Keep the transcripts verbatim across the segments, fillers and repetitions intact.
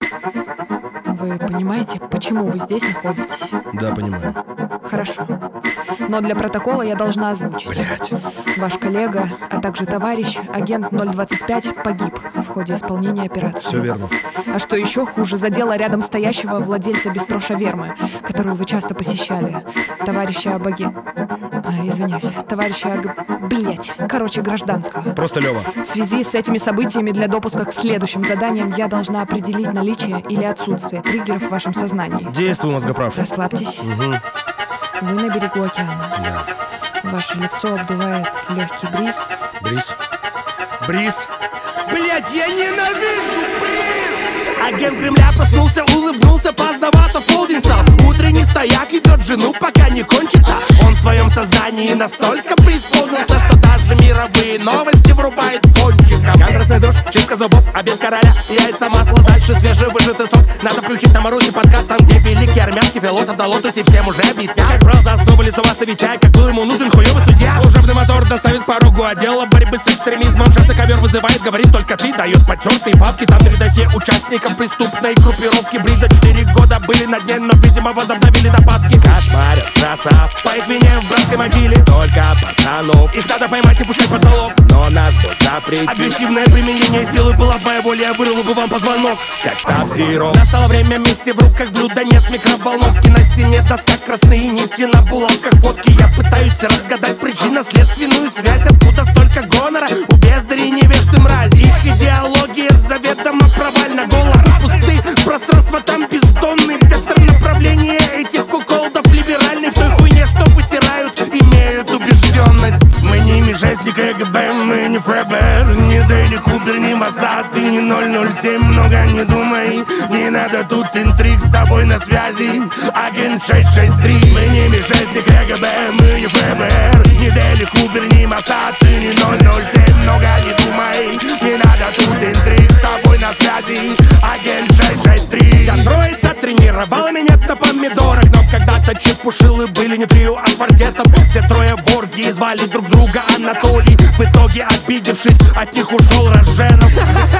Вы понимаете, почему вы здесь находитесь? Да, понимаю. Хорошо. Но для протокола я должна озвучить. Блять. Ваш коллега, а также товарищ, агент ноль двадцать пять, погиб в ходе исполнения операции. Все верно. А что еще хуже, задело рядом стоящего владельца бистро «Шавермы», которую вы часто посещали. Товарища Баги... А, извиняюсь. Товарища... Аг... Блять. Короче, гражданского. Просто Лева. В связи с этими событиями для допуска к следующим заданиям я должна определить наличие или отсутствие триггеров в вашем сознании. Действуй, мозгоправ. Расслабьтесь. Угу. Вы на берегу океана. Да. Ваше лицо обдувает легкий бриз. Бриз. Бриз. Блять, я ненавижу бриз! Агент Кремля проснулся, улыбнулся, поздновато в полдень стал. Утренний стояк идет жену, пока не кончит. Он в своем сознании настолько преисполнился, что даже мировые новости врубает кончиком. Контрастный душ, чистка зубов, обед короля, яйца, масло, дальше свежевыжатый сок. Надо включить на Марусе подкаст, там где великий армянский философ на лотусе всем уже объяснял, как брал за основу лицевастый Витяй, как был ему нужен хуёвый судья. Служебный мотор доставит порогу отдела борьбы с экстремизмом. Шеф на ковер вызывает, говорит только ты, дает потертые бабки. Там три досье участников преступной группировки Бриза. Четыре года были на дне, но, видимо, возобновили нападки. Кошмарят красав, по их вине в братской могиле столько пацанов. Их надо поймать и пускать под залог, но наш босс запретил. Агрессивное применение силы было в моей воле, я вырвал бы вам позвонок, как Саб-Зиро. Настало время мести в руках блюда, нет микроволновки. На стене доска, красные нити на булавках, фотки. Я пытаюсь разгадать причинно-следственную связь. Откуда столько гонора у бездарей, невежд и мрази? Их идеология заведомо провальна, головы пусты, пространство там бездонный. Вектор направления этих куколдов либеральный. В той хуйне, что высирают, имеют убежденность. Мы не МИ-шесть, не КГБ, мы не ФБР, не Дейли Купер, не Моссад и не ноль ноль семь. Много не думай, не надо тут интриг, с тобой на связи агент шесть шесть три. Мы не МИ-шесть, не КГБ, мы не ФБР, не Дейли Купер, не Моссад и не ноль ноль семь. Много не думай, не надо тут интриг, с тобой на связи агент шесть шесть три. Вся троица тренировала меня на помидорах, но когда-то чепушилы были не трио, а квартетом. Все трое в оргии звали друг друга Анатолий. В итоге, обидевшись, от них ушел Роженов.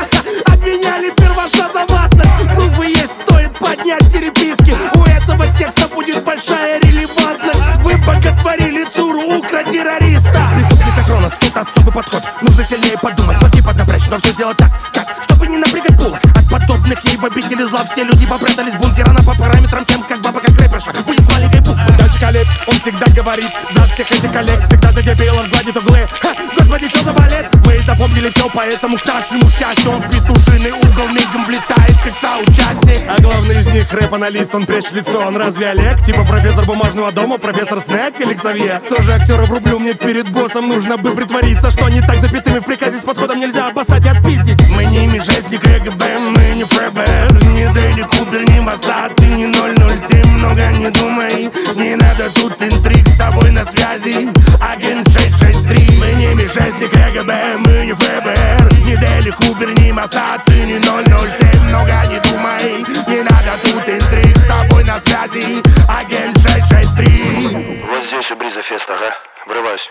Обвиняли перваша за ватность. Пруфы есть, стоит поднять переписки. У этого текста будет большая релевантность. Вы боготворили Цуру, укротеррориста. Преступный синхронос, тут особый подход. Нужно сильнее подумать, мозги поднапрячь, но все сделать так, как, чтобы не напрягать булок. От подобных ей в обители зла все люди попрятались в бункер. Она по параметрам всем, как баба, как рэперша, будет с маленькой буквы. Дальше Колеб, он всегда говорит за всех этих коллег, всегда за дебилов сгладит углы. Ха, господи, что за балет? Мы запомнили все, поэтому к нашему счастью он в петушиный угол мигом влетает, как соучастник. А главный из них рэп-аналист, он прячет лицо. Он разве Олег? Типа профессор бумажного дома, профессор Снэк или Ксавье? Тоже актера врублю, мне перед боссом нужно бы притвориться, что не так запятыми в приказе с подходом нельзя обоссать и отпиздить. Мы не МИ-шесть, не КГБ, мы не ФБР, не Дейли Купер, не Моссад и не ноль ноль семь. Много не думай, не надо тут интриг, с тобой на связи агент шесть шесть три. Мы не МИ-шесть, не КГБ, мы не ФБР, не Дейли Купер, не Моссад и не ноль ноль семь. Много не думай, не надо тут интриг, с тобой на связи агент шесть шесть три. Вот здесь у Бриза фест, ага. Врываюсь.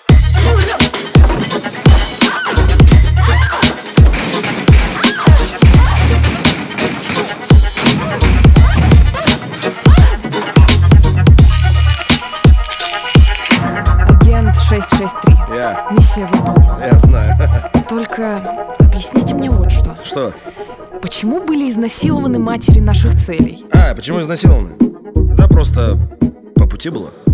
Агент шесть шесть три. Я. Миссия выполнена. Я знаю. Только объясните мне вот что. Что? Почему были изнасилованы матери наших целей? А, почему изнасилованы? Да просто по пути было.